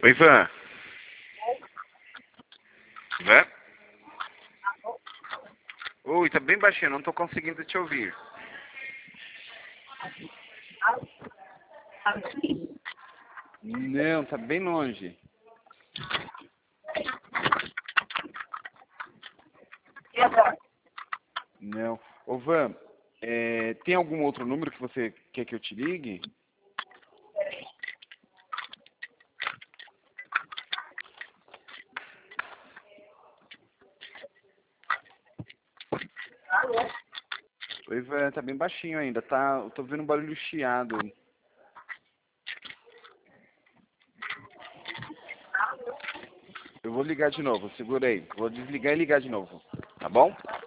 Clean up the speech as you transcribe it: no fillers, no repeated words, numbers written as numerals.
Oi, Ivan. Ivan? Oi, tá bem baixinho, não tô conseguindo te ouvir. Não, tá bem longe. Não. Ô, Van, tem algum outro número que você quer que eu te ligue? Oi, Van, tá bem baixinho ainda, tá? Eu tô vendo um barulho chiado. Eu vou ligar de novo, segura aí. Vou desligar e ligar de novo, tá bom?